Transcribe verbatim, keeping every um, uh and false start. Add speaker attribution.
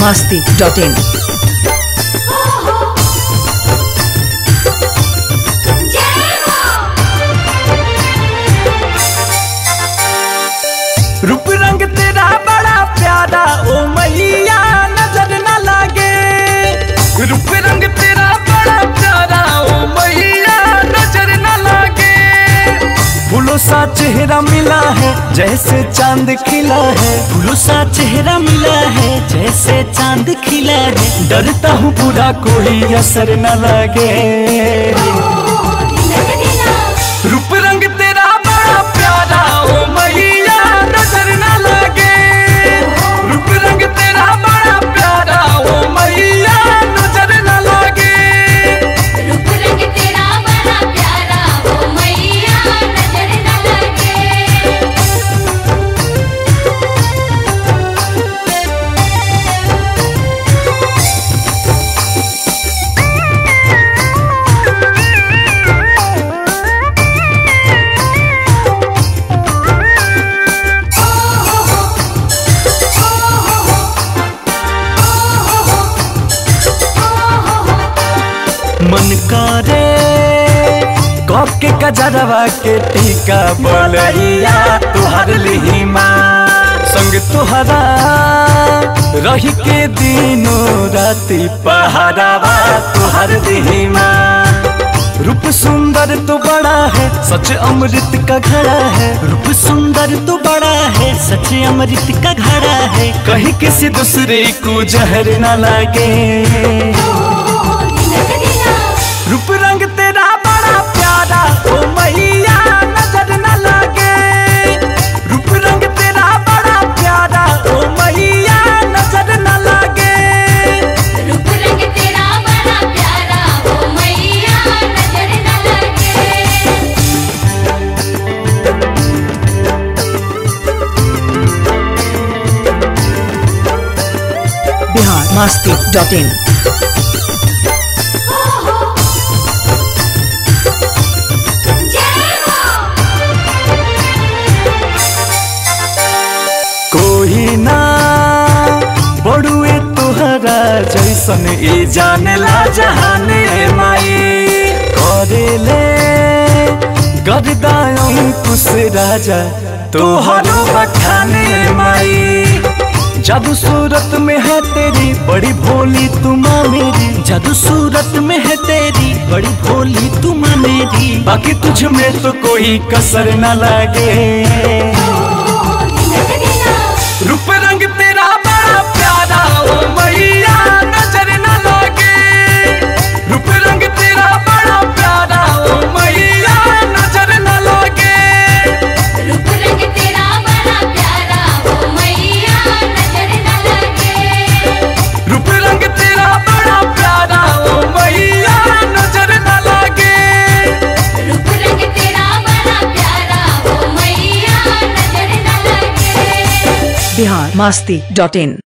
Speaker 1: masti dot in.
Speaker 2: रूप रंग तेरा बड़ा प्यारा ओ मैया नजर न लागे। रूप रंग तेरा बड़ा प्यारा ओ मैया नजर न लागे। फूलों सा चेहरा मिला है जैसे चांद खिला है। फूलों सा चेहरा मिला है जैसे चांद खिला है। डरता हूँ बुरा कोई असर न लगे। रूप रंग तेरा बड़ा प्यारा ओ मैया नजर न लगे। रूप रंग तेरा बड़ा प्यारा ओ मैया नजर न लगे।
Speaker 3: रूप रंग तेरा बड़ा प्यारा ओ मैया नजर न लगे।
Speaker 2: मन करे कब के कजरवा के टीका बोलैया तुहर लिहिमा। संग तुहरा रही के दिनों राति पहरावा तुहर दिहिमा। रूप सुंदर तो बड़ा है सच अमृत का घड़ा है। रूप सुंदर तो बड़ा है सच अमृत का घड़ा है। कहीं किसी दूसरे को जहर न लगे। रूप रंग तेरा बड़ा प्यारा ओ मैया नजर न लगे। रूप रंग तेरा बड़ा प्यारा ओ मैया नजर न लगे।
Speaker 3: रूप रंग तेरा बड़ा प्यारा ओ मैया नजर न लगे।
Speaker 1: Bihar masti dot in.
Speaker 2: कोई ना बड़ुए तुहरा जैसन ई जानेला जहाने माई। करेले गरदायम कुछ राजा तोहरो बखाने माई। जादू सूरत में है तेरी बड़ी भोली तुम मेरी। जादू सूरत में है तेरी बड़ी भोली तुम मेरी। बाकी तुझ में तो कोई कसर न लगे। रूप रंग तेरा बड़ा प्यारा ओ मैया नजर न लगे। रूप रंग तेरा बड़ा प्यारा ओ मैया नजर न लगे।
Speaker 3: रूप रंग तेरा बड़ा प्यारा ओ मैया नजर न लगे।
Speaker 2: रूप रंग तेरा बड़ा प्यारा ओ मैया नजर न लगे।
Speaker 3: रूप रंग तेरा बड़ा प्यारा ओ मैया नजर न लगे।
Speaker 1: Bihar masti dot in.